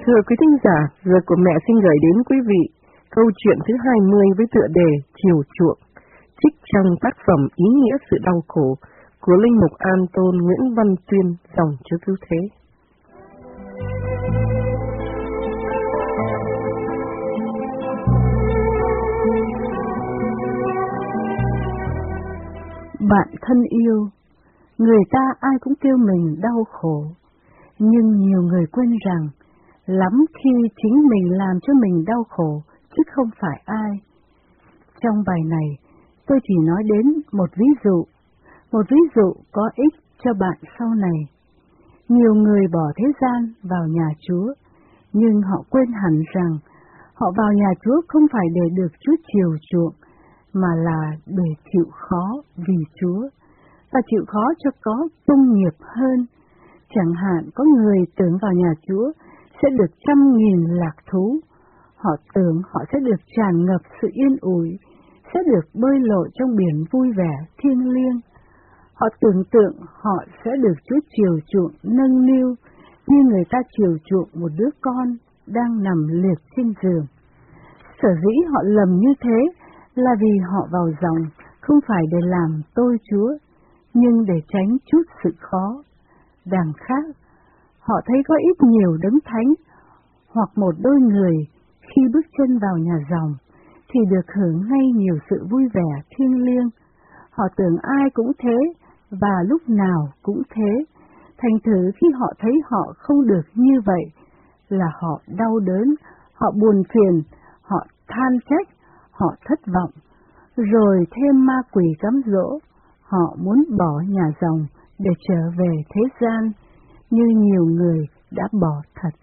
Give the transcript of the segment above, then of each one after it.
Thưa quý thính giả, giờ của mẹ xin gửi đến quý vị câu chuyện thứ 20 với tựa đề Chiều chuộng, trích trong tác phẩm Ý nghĩa sự đau khổ của Linh mục An Tôn Nguyễn Văn Tuyên, dòng Chúa Cứu Thế. Bạn thân yêu, người ta ai cũng kêu mình đau khổ, nhưng nhiều người quên rằng lắm khi chính mình làm cho mình đau khổ, chứ không phải ai. Trong bài này, tôi chỉ nói đến một ví dụ có ích cho bạn sau này. Nhiều người bỏ thế gian vào nhà Chúa, nhưng họ quên hẳn rằng họ vào nhà Chúa không phải để được Chúa chiều chuộng, mà là để chịu khó vì Chúa, và chịu khó cho có công nghiệp hơn. Chẳng hạn có người tưởng vào nhà Chúa sẽ được 100.000 lạc thú, họ tưởng họ sẽ được tràn ngập sự yên ủi, sẽ được bơi lội trong biển vui vẻ thiêng liêng. Họ tưởng tượng họ sẽ được Chúa chiều chuộng nâng niu như người ta chiều chuộng một đứa con đang nằm liệt trên giường. Sở dĩ họ lầm như thế là vì họ vào dòng không phải để làm tôi Chúa, nhưng để tránh chút sự khó. Đằng khác, họ thấy có ít nhiều đấng thánh, hoặc một đôi người khi bước chân vào nhà dòng thì được hưởng ngay nhiều sự vui vẻ thiêng liêng. Họ tưởng ai cũng thế và lúc nào cũng thế. Thành thử khi họ thấy họ không được như vậy là họ đau đớn, họ buồn phiền, họ than trách, họ thất vọng. Rồi thêm ma quỷ cám dỗ, họ muốn bỏ nhà dòng để trở về thế gian, như nhiều người đã bỏ thật.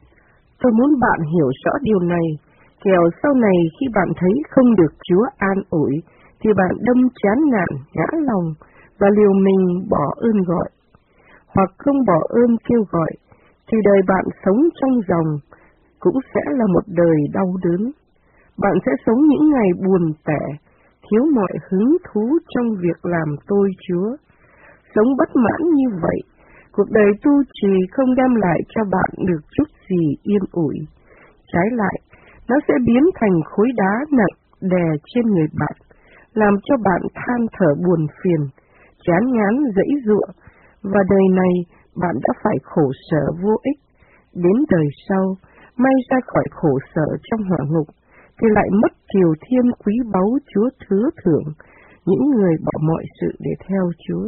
Tôi muốn bạn hiểu rõ điều này, kẻo sau này khi bạn thấy không được Chúa an ủi, thì bạn đâm chán nản, ngã lòng, và liều mình bỏ ơn gọi. Hoặc không bỏ ơn kêu gọi, thì đời bạn sống trong dòng cũng sẽ là một đời đau đớn. Bạn sẽ sống những ngày buồn tẻ, thiếu mọi hứng thú trong việc làm tôi Chúa. Sống bất mãn như vậy, cuộc đời tu trì không đem lại cho bạn được chút gì yên ủi. Trái lại, nó sẽ biến thành khối đá nặng đè trên người bạn, làm cho bạn than thở buồn phiền, chán ngán dãy giụa, và đời này bạn đã phải khổ sở vô ích. Đến đời sau, may ra khỏi khổ sở trong hỏa ngục, thì lại mất kiều thiên quý báu Chúa thứ thưởng, những người bỏ mọi sự để theo Chúa.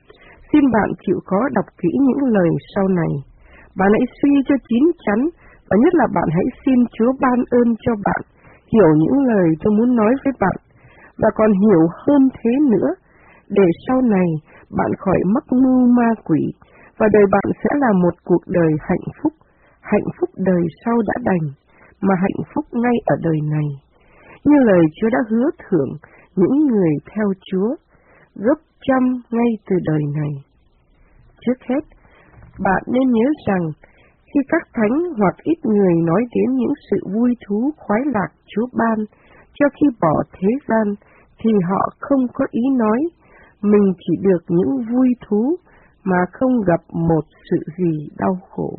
Xin bạn chịu khó đọc kỹ những lời sau này. Bạn hãy suy cho chín chắn, và nhất là bạn hãy xin Chúa ban ơn cho bạn, hiểu những lời tôi muốn nói với bạn, và còn hiểu hơn thế nữa, để sau này bạn khỏi mắc mưu ma quỷ, và đời bạn sẽ là một cuộc đời hạnh phúc đời sau đã đành, mà hạnh phúc ngay ở đời này. Như lời Chúa đã hứa thưởng những người theo Chúa, gấp trăm ngay từ đời này. Trước hết, bạn nên nhớ rằng, khi các thánh hoặc ít người nói đến những sự vui thú khoái lạc Chúa ban cho khi bỏ thế gian, thì họ không có ý nói mình chỉ được những vui thú mà không gặp một sự gì đau khổ.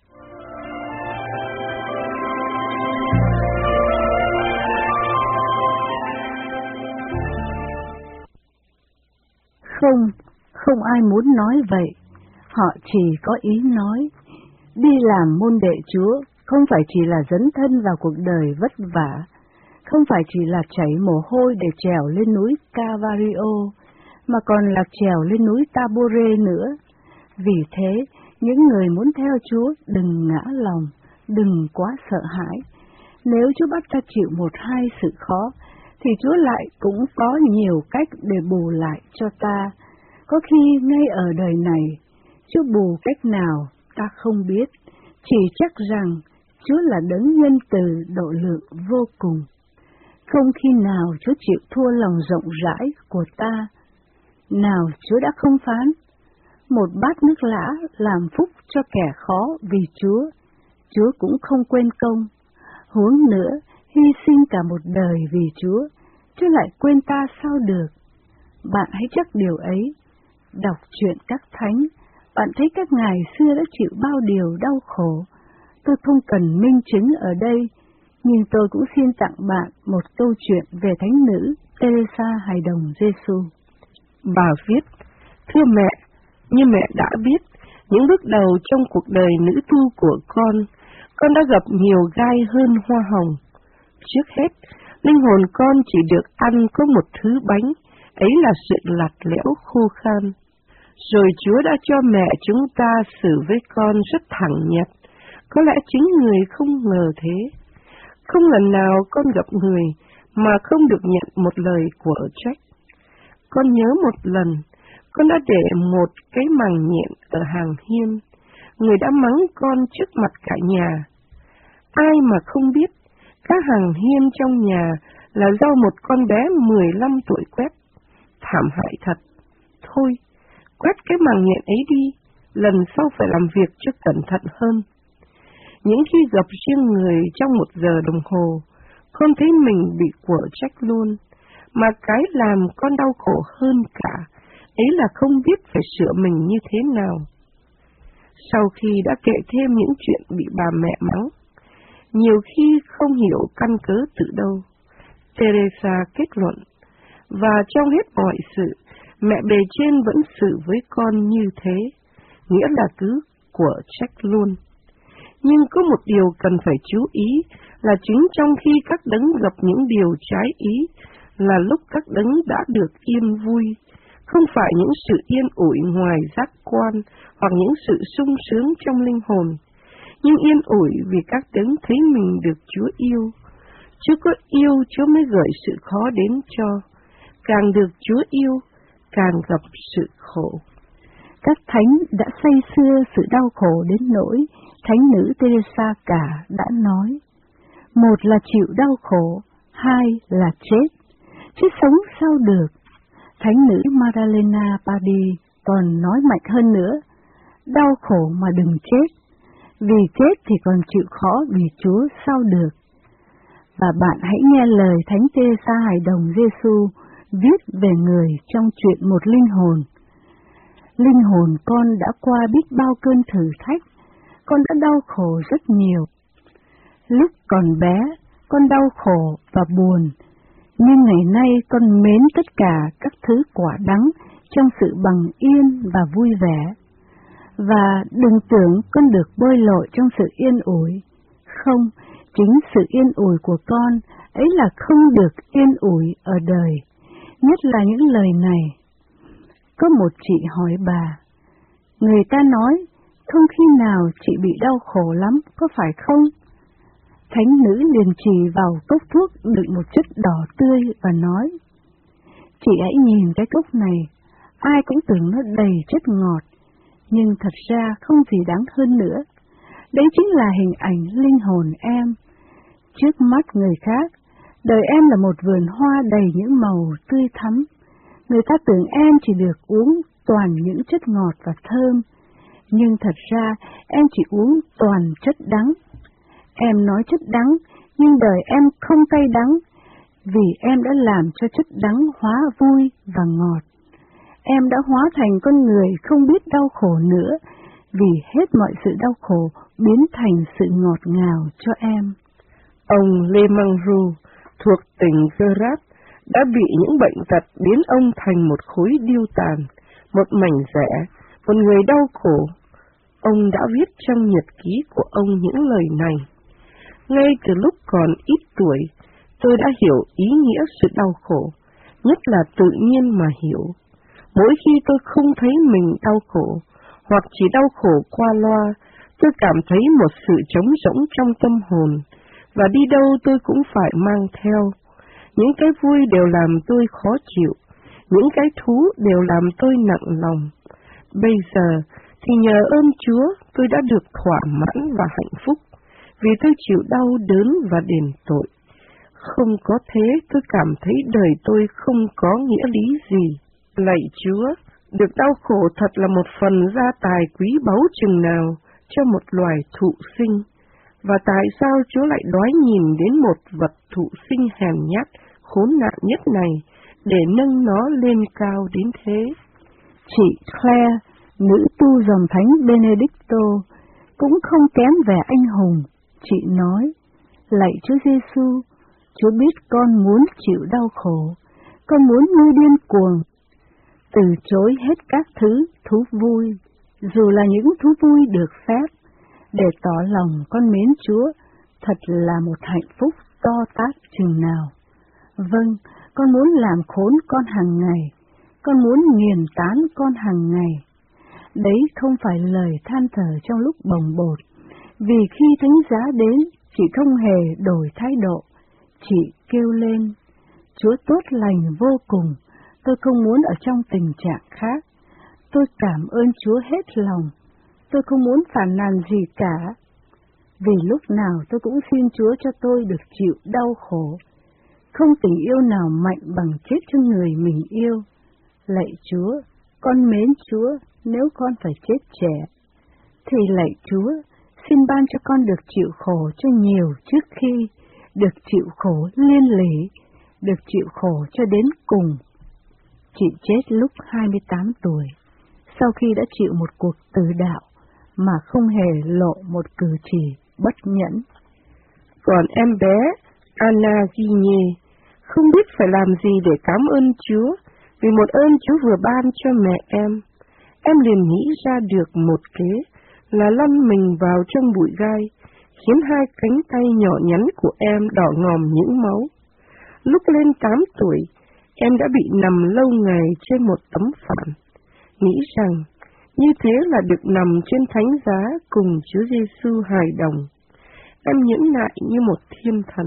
Không ai muốn nói vậy, họ chỉ có ý nói. Đi làm môn đệ Chúa không phải chỉ là dấn thân vào cuộc đời vất vả, không phải chỉ là chảy mồ hôi để trèo lên núi Calvario, mà còn là trèo lên núi Tabore nữa. Vì thế, những người muốn theo Chúa đừng ngã lòng, đừng quá sợ hãi. Nếu Chúa bắt ta chịu một hai sự khó, thì Chúa lại cũng có nhiều cách để bù lại cho ta. Có khi ngay ở đời này, Chúa bù cách nào ta không biết, chỉ chắc rằng Chúa là đấng nhân từ độ lượng vô cùng. Không khi nào Chúa chịu thua lòng rộng rãi của ta. Nào Chúa đã không phán, một bát nước lã làm phúc cho kẻ khó vì Chúa cũng không quên công. Huống nữa, hy sinh cả một đời vì Chúa lại quên ta sao được. Bạn hãy chắc điều ấy. Đọc truyện các thánh, bạn thấy các ngài xưa đã chịu bao điều đau khổ, tôi không cần minh chứng ở đây, nhưng tôi cũng xin tặng bạn một câu chuyện về thánh nữ Teresa Hài Đồng Giêsu. Bà viết: Thưa mẹ, như mẹ đã biết, những bước đầu trong cuộc đời nữ tu của con đã gặp nhiều gai hơn hoa hồng. Trước hết, linh hồn con chỉ được ăn có một thứ bánh, ấy là sự lạt lẽo khô khan. Rồi Chúa đã cho mẹ chúng ta xử với con rất thẳng nhật, có lẽ chính người không ngờ thế. Không lần nào con gặp người mà không được nhận một lời quở trách. Con nhớ một lần, con đã để một cái màng nhện ở hàng hiên, người đã mắng con trước mặt cả nhà. Ai mà không biết, các hàng hiên trong nhà là do một con bé 15 tuổi quét. Thảm hại thật. Thôi, quét cái màng nhện ấy đi, lần sau phải làm việc cho cẩn thận hơn. Những khi gặp riêng người trong 1 giờ đồng hồ, con thấy mình bị quở trách luôn, mà cái làm con đau khổ hơn cả, ấy là không biết phải sửa mình như thế nào. Sau khi đã kể thêm những chuyện bị bà mẹ mắng, nhiều khi không hiểu căn cớ từ đâu, Teresa kết luận, và trong hết mọi sự, mẹ bề trên vẫn xử với con như thế, nghĩa là cứ quở trách luôn. Nhưng có một điều cần phải chú ý là chính trong khi các đấng gặp những điều trái ý là lúc các đấng đã được yên vui, không phải những sự yên ủi ngoài giác quan hoặc những sự sung sướng trong linh hồn, nhưng yên ủi vì các đấng thấy mình được Chúa yêu. Chứ có yêu Chúa mới gửi sự khó đến cho, càng được Chúa yêu, càng gặp sự khổ. Các thánh đã say xưa sự đau khổ đến nỗi thánh nữ Teresa cả đã nói, một là chịu đau khổ, hai là chết, chứ sống sao được. Thánh nữ Maddalena Padi còn nói mạnh hơn nữa, đau khổ mà đừng chết, vì chết thì còn chịu khó vì Chúa sao được. Và bạn hãy nghe lời thánh Teresa Hài Đồng Giêsu viết về người trong chuyện một linh hồn. Linh hồn con đã qua biết bao cơn thử thách, con đã đau khổ rất nhiều. Lúc còn bé, con đau khổ và buồn, nhưng ngày nay con mến tất cả các thứ quả đắng trong sự bằng yên và vui vẻ. Và đừng tưởng con được bơi lội trong sự yên ủi. Không, chính sự yên ủi của con ấy là không được yên ủi ở đời, nhất là những lời này. Có một chị hỏi bà, người ta nói, không khi nào chị bị đau khổ lắm, có phải không? Thánh nữ liền chỉ vào cốc thuốc đựng một chất đỏ tươi và nói, chị hãy nhìn cái cốc này, ai cũng tưởng nó đầy chất ngọt, nhưng thật ra không gì đáng hơn nữa. Đấy chính là hình ảnh linh hồn em. Trước mắt người khác, đời em là một vườn hoa đầy những màu tươi thắm. Người ta tưởng em chỉ được uống toàn những chất ngọt và thơm, nhưng thật ra em chỉ uống toàn chất đắng. Em nói chất đắng, nhưng đời em không cay đắng, vì em đã làm cho chất đắng hóa vui và ngọt. Em đã hóa thành con người không biết đau khổ nữa, vì hết mọi sự đau khổ biến thành sự ngọt ngào cho em. Ông Lê Mang Ru thuộc tỉnh Gerat đã bị những bệnh tật biến ông thành một khối điêu tàn, một mảnh rẻ, một người đau khổ. Ông đã viết trong nhật ký của ông những lời này. Ngay từ lúc còn ít tuổi, tôi đã hiểu ý nghĩa sự đau khổ, nhất là tự nhiên mà hiểu. Mỗi khi tôi không thấy mình đau khổ, hoặc chỉ đau khổ qua loa, tôi cảm thấy một sự trống rỗng trong tâm hồn, và đi đâu tôi cũng phải mang theo. Những cái vui đều làm tôi khó chịu, những cái thú đều làm tôi nặng lòng. Bây giờ thì nhờ ơn Chúa tôi đã được thỏa mãn và hạnh phúc, vì tôi chịu đau đớn và đền tội. Không có thế tôi cảm thấy đời tôi không có nghĩa lý gì. Lạy Chúa, được đau khổ thật là một phần gia tài quý báu chừng nào cho một loài thụ sinh. Và tại sao Chúa lại đói nhìn đến một vật thụ sinh hèn nhát, khốn nạn nhất này, để nâng nó lên cao đến thế? Chị Claire, nữ tu dòng thánh Benedicto, cũng không kém vẻ anh hùng. Chị nói, lạy Chúa Giêsu, Chúa biết con muốn chịu đau khổ, con muốn như điên cuồng, từ chối hết các thứ thú vui, dù là những thú vui được phép, để tỏ lòng con mến Chúa, thật là một hạnh phúc to tát chừng nào. Vâng, con muốn làm khốn con hàng ngày, con muốn nghiền tán con hàng ngày. Đấy không phải lời than thở trong lúc bồng bột, vì khi thánh giá đến, chị không hề đổi thái độ, chị kêu lên, Chúa tốt lành vô cùng, tôi không muốn ở trong tình trạng khác, tôi cảm ơn Chúa hết lòng, tôi không muốn phàn nàn gì cả, vì lúc nào tôi cũng xin Chúa cho tôi được chịu đau khổ, không tình yêu nào mạnh bằng chết cho người mình yêu. Lạy Chúa, con mến Chúa, nếu con phải chết trẻ, thì lạy Chúa, xin ban cho con được chịu khổ cho nhiều trước khi, được chịu khổ liên lỉ, được chịu khổ cho đến cùng. Chị chết lúc 28 tuổi, sau khi đã chịu một cuộc tự đạo mà không hề lộ một cử chỉ bất nhẫn. Còn em bé Anna Guigne không biết phải làm gì để cảm ơn Chúa vì một ơn Chúa vừa ban cho mẹ em. Em liền nghĩ ra được một kế là lăn mình vào trong bụi gai, khiến hai cánh tay nhỏ nhắn của em đỏ ngòm những máu. Lúc lên 8 tuổi, em đã bị nằm lâu ngày trên một tấm phản, nghĩ rằng như thế là được nằm trên thánh giá cùng Chúa Giêsu hài đồng. Em nhẫn nại như một thiên thần.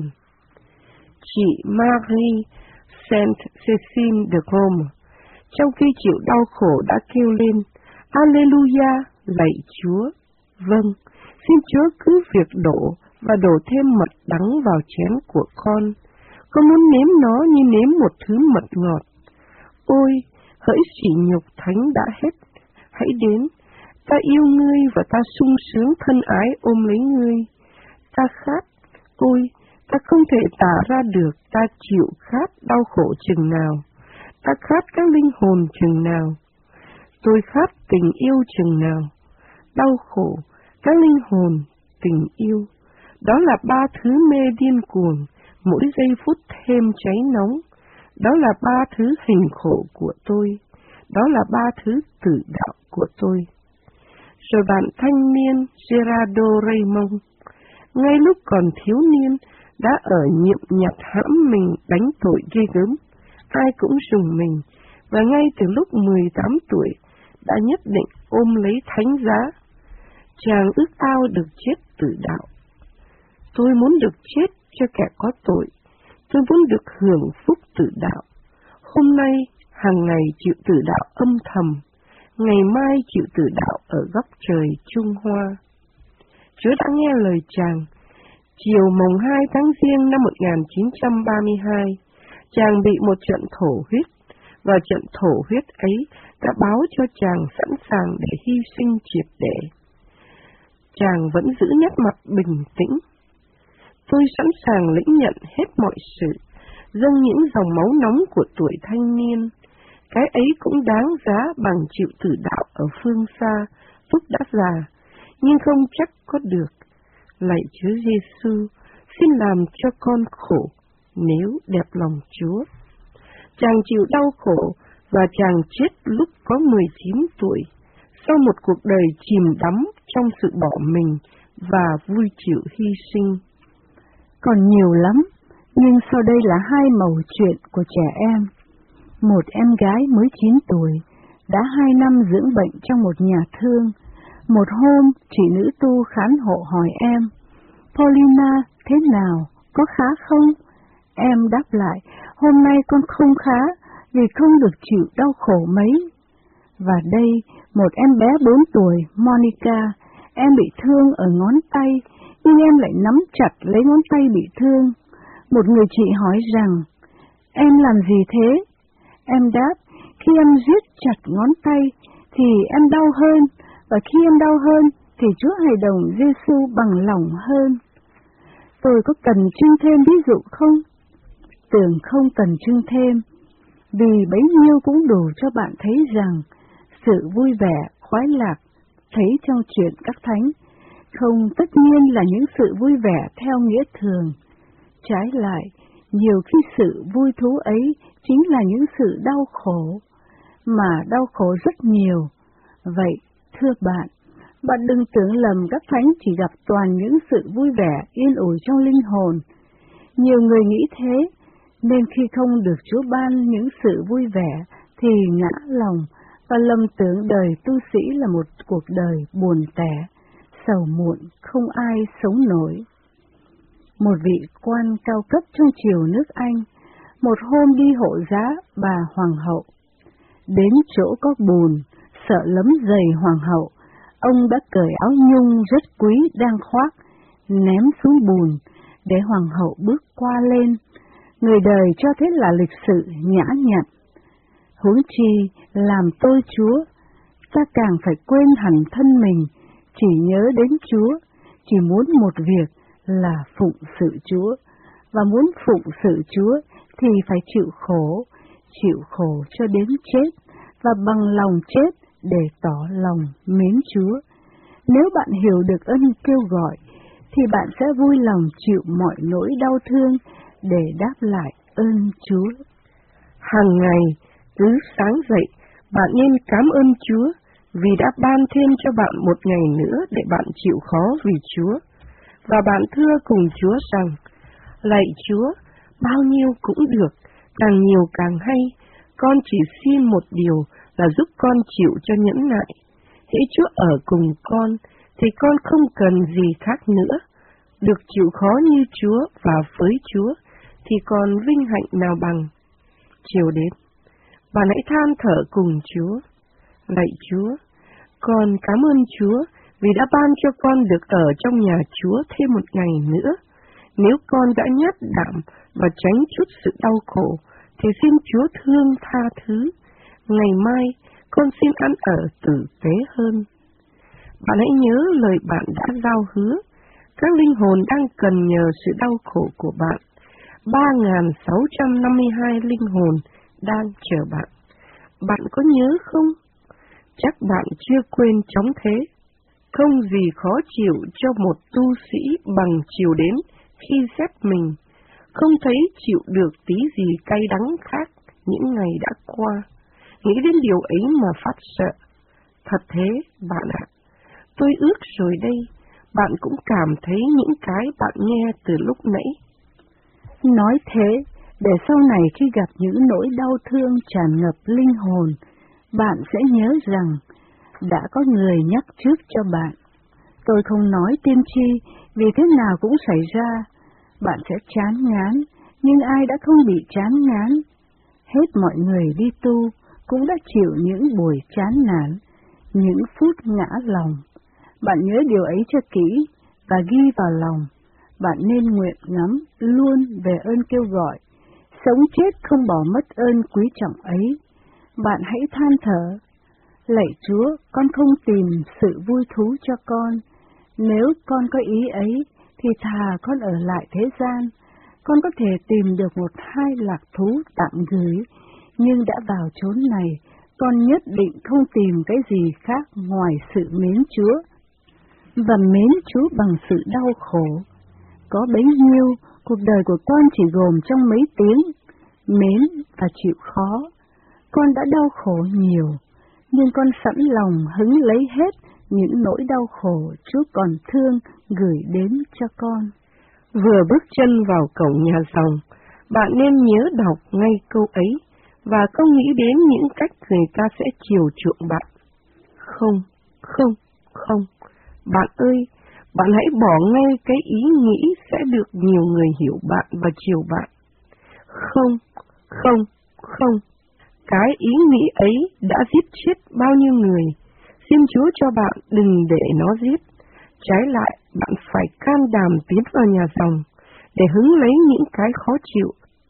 Chị Marie Sainte-Cécile de Rome, trong khi chịu đau khổ đã kêu lên, Alleluia, lạy Chúa. Vâng, xin Chúa cứ việc đổ và đổ thêm mật đắng vào chén của con. Con muốn nếm nó như nếm một thứ mật ngọt. Ôi, hỡi sỉ nhục thánh đã hết, hãy đến, ta yêu ngươi và ta sung sướng thân ái ôm lấy ngươi. Ta khát, ôi, ta không thể tả ra được ta chịu khát đau khổ chừng nào, ta khát các linh hồn chừng nào. Tôi khát tình yêu chừng nào, đau khổ, các linh hồn, tình yêu. Đó là ba thứ mê điên cuồng, mỗi giây phút thêm cháy nóng. Đó là ba thứ hình khổ của tôi. Đó là ba thứ tử đạo của tôi. Rồi bạn thanh niên Gerardo Raymond, ngay lúc còn thiếu niên, đã ở nhiệm nhặt hãm mình đánh tội ghê gớm. Ai cũng sùng mình, và ngay từ lúc 18 tuổi, đã nhất định ôm lấy thánh giá. Chàng ước ao được chết tử đạo. Tôi muốn được chết cho kẻ có tội. Tôi muốn được hưởng phúc tử đạo. Hôm nay, hàng ngày chịu tử đạo âm thầm. Ngày mai chịu tử đạo ở góc trời Trung Hoa. Chúa đã nghe lời chàng. Chiều mùng 2 tháng Giêng năm 1932, chàng bị một trận thổ huyết, và trận thổ huyết ấy đã báo cho chàng sẵn sàng để hy sinh triệt để. Chàng vẫn giữ nét mặt bình tĩnh. Tôi sẵn sàng lĩnh nhận hết mọi sự, dâng những dòng máu nóng của tuổi thanh niên. Cái ấy cũng đáng giá bằng chịu tử đạo ở phương xa, lúc đã già, nhưng không chắc có được. Lạy Chúa Giêsu, xin làm cho con khổ, nếu đẹp lòng Chúa. Chàng chịu đau khổ, và chàng chết lúc có 19 tuổi, sau một cuộc đời chìm đắm trong sự bỏ mình và vui chịu hy sinh. Còn nhiều lắm, nhưng sau đây là hai mẩu chuyện của trẻ em. Một em gái mới 9 tuổi, đã 2 năm dưỡng bệnh trong một nhà thương. Một hôm, chị nữ tu khán hộ hỏi em, Paulina, thế nào, có khá không? Em đáp lại, hôm nay con không khá, vì không được chịu đau khổ mấy. Và đây, một em bé 4 tuổi, Monica, em bị thương ở ngón tay, nhưng em lại nắm chặt lấy ngón tay bị thương. Một người chị hỏi rằng, em làm gì thế? Em đáp, khi em giết chặt ngón tay, thì em đau hơn, và khi em đau hơn, thì Chúa Hài Đồng Giêsu bằng lòng hơn. Tôi có cần trưng thêm ví dụ không? Tưởng không cần trưng thêm, vì bấy nhiêu cũng đủ cho bạn thấy rằng sự vui vẻ, khoái lạc thấy trong chuyện các thánh Không tất nhiên là những sự vui vẻ theo nghĩa thường. Trái lại, nhiều khi sự vui thú ấy chính là những sự đau khổ, mà đau khổ rất nhiều. Vậy, thưa bạn, bạn đừng tưởng lầm các thánh chỉ gặp toàn những sự vui vẻ yên ủi trong linh hồn. Nhiều người nghĩ thế, nên khi không được Chúa ban những sự vui vẻ thì ngã lòng và lầm tưởng đời tu sĩ là một cuộc đời buồn tẻ, sầu muộn, không ai sống nổi. Một vị quan cao cấp trong triều nước Anh, một hôm đi hộ giá bà hoàng hậu. Đến chỗ có bùn, sợ lấm giày hoàng hậu, ông đã cởi áo nhung rất quý đang khoác, ném xuống bùn, để hoàng hậu bước qua lên. Người đời cho thế là lịch sự nhã nhặn. Huống chi làm tôi Chúa, ta càng phải quên hẳn thân mình, chỉ nhớ đến Chúa, chỉ muốn một việc là phụng sự Chúa, và muốn phụng sự Chúa thì phải chịu khổ cho đến chết, và bằng lòng chết để tỏ lòng mến Chúa. Nếu bạn hiểu được ân kêu gọi, thì bạn sẽ vui lòng chịu mọi nỗi đau thương để đáp lại ơn Chúa. Hàng ngày, cứ sáng dậy, bạn nên cảm ơn Chúa vì đã ban thêm cho bạn một ngày nữa để bạn chịu khó vì Chúa. Và bạn thưa cùng Chúa rằng, lạy Chúa, bao nhiêu cũng được, càng nhiều càng hay, con chỉ xin một điều là giúp con chịu cho nhẫn nại. Hễ Chúa ở cùng con, thì con không cần gì khác nữa. Được chịu khó như Chúa và với Chúa, thì còn vinh hạnh nào bằng. Chiều đến, bạn hãy than thở cùng Chúa. Lạy Chúa, con cảm ơn Chúa vì đã ban cho con được ở trong nhà Chúa thêm một ngày nữa. Nếu con đã nhát đảm và tránh chút sự đau khổ, thì xin Chúa thương tha thứ. Ngày mai, con xin ăn ở tử tế hơn. Bạn hãy nhớ lời bạn đã giao hứa. Các linh hồn đang cần nhờ sự đau khổ của bạn. 3.652 linh hồn đang chờ bạn. Bạn có nhớ không? Chắc bạn chưa quên chóng thế. Không gì khó chịu cho một tu sĩ bằng chiều đến khi xét mình, không thấy chịu được tí gì cay đắng khác những ngày đã qua. Nghĩ đến điều ấy mà phát sợ. Thật thế, bạn ạ. Tôi ước rồi đây, bạn cũng cảm thấy những cái bạn nghe từ lúc nãy. Nói thế, để sau này khi gặp những nỗi đau thương tràn ngập linh hồn, bạn sẽ nhớ rằng đã có người nhắc trước cho bạn. Tôi không nói tiên tri, vì thế nào cũng xảy ra. Bạn sẽ chán ngán, nhưng ai đã không bị chán ngán? Hết mọi người đi tu cũng đã chịu những buổi chán nản, những phút ngã lòng. Bạn nhớ điều ấy cho kỹ và ghi vào lòng. Bạn nên nguyện ngắm luôn về ơn kêu gọi, sống chết không bỏ mất ơn quý trọng ấy. Bạn hãy than thở, lạy Chúa, con không tìm sự vui thú cho con. Nếu con có ý ấy, thì thà con ở lại thế gian. Con có thể tìm được một hai lạc thú tạm gửi, nhưng đã vào chốn này, con nhất định không tìm cái gì khác ngoài sự mến Chúa. Và mến Chúa bằng sự đau khổ. Có bấy nhiêu, cuộc đời của con chỉ gồm trong mấy tiếng, mến và chịu khó. Con đã đau khổ nhiều, nhưng con sẵn lòng hứng lấy hết những nỗi đau khổ Chúa còn thương gửi đến cho con. Vừa bước chân vào cổng nhà rồng, bạn nên nhớ đọc ngay câu ấy, và không nghĩ đến những cách người ta sẽ chiều chuộng bạn. Không, không, không. Bạn ơi, bạn hãy bỏ ngay cái ý nghĩ sẽ được nhiều người hiểu bạn và chiều bạn. Không, không, không. Cái ý nghĩ ấy đã giết chết bao nhiêu người. Xin Chúa cho bạn đừng để nó giết. Trái lại, bạn phải can đảm tiến vào nhà rồng để hứng lấy những cái khó chịu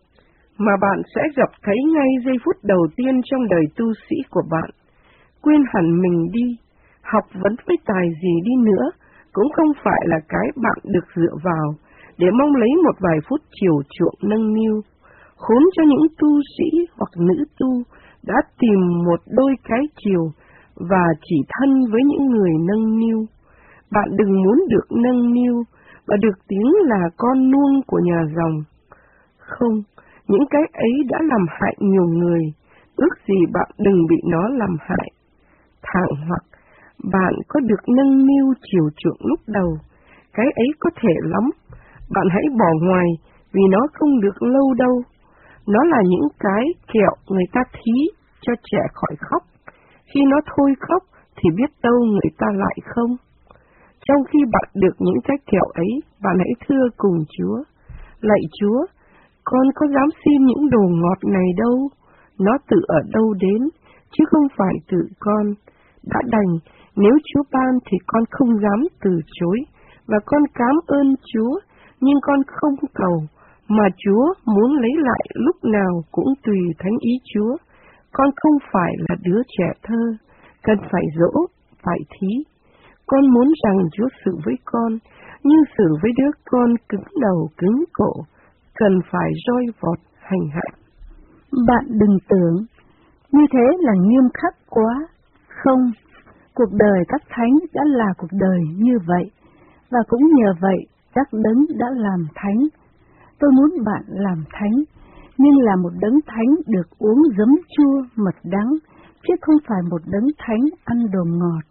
mà bạn sẽ gặp thấy ngay giây phút đầu tiên trong đời tu sĩ của bạn. Quên hẳn mình đi, học vấn với tài gì đi nữa, cũng không phải là cái bạn được dựa vào để mong lấy một vài phút chiều chuộng nâng niu. Khốn cho những tu sĩ hoặc nữ tu đã tìm một đôi cái chiều và chỉ thân với những người nâng niu. Bạn đừng muốn được nâng niu và được tiếng là con nuông của nhà dòng. Không, những cái ấy đã làm hại nhiều người, ước gì bạn đừng bị nó làm hại. Thẳng hoặc bạn có được nâng niu chiều chuộng lúc đầu, cái ấy có thể lắm, bạn hãy bỏ ngoài vì nó không được lâu đâu. Nó là những cái kẹo người ta thí cho trẻ khỏi khóc. Khi nó thôi khóc thì biết đâu người ta lại không. Trong khi bạn được những cái kẹo ấy, bạn hãy thưa cùng Chúa: lạy Chúa, con có dám xin những đồ ngọt này đâu, nó tự ở đâu đến, chứ không phải tự con. Đã đành, nếu Chúa ban thì con không dám từ chối, và con cám ơn Chúa, nhưng con không cầu, mà Chúa muốn lấy lại lúc nào cũng tùy thánh ý Chúa. Con không phải là đứa trẻ thơ, cần phải dỗ, phải thí. Con muốn rằng Chúa xử với con, như xử với đứa con cứng đầu cứng cổ, cần phải roi vọt hành hạ. Bạn đừng tưởng, như thế là nghiêm khắc quá. Không, cuộc đời các thánh đã là cuộc đời như vậy, và cũng nhờ vậy các đấng đã làm thánh. Tôi muốn bạn làm thánh, nhưng là một đấng thánh được uống giấm chua mật đắng, chứ không phải một đấng thánh ăn đồ ngọt.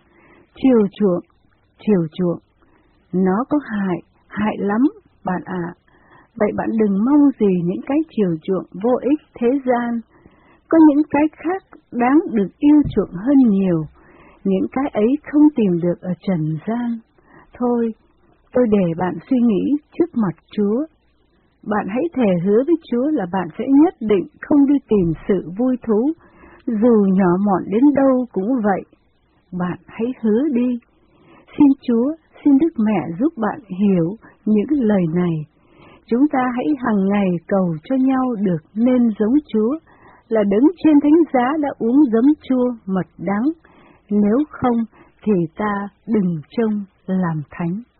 Chiều chuộng, nó có hại lắm, bạn ạ. Vậy bạn đừng mong gì những cái chiều chuộng vô ích thế gian. Có những cái khác đáng được yêu chuộng hơn nhiều, những cái ấy không tìm được ở trần gian. Thôi, tôi để bạn suy nghĩ trước mặt Chúa. Bạn hãy thề hứa với Chúa là bạn sẽ nhất định không đi tìm sự vui thú, dù nhỏ mọn đến đâu cũng vậy. Bạn hãy hứa đi. Xin Chúa, xin Đức Mẹ giúp bạn hiểu những lời này. Chúng ta hãy hàng ngày cầu cho nhau được nên giống Chúa, là Đấng trên thánh giá đã uống giấm chua mật đắng. Nếu không thì ta đừng trông làm thánh.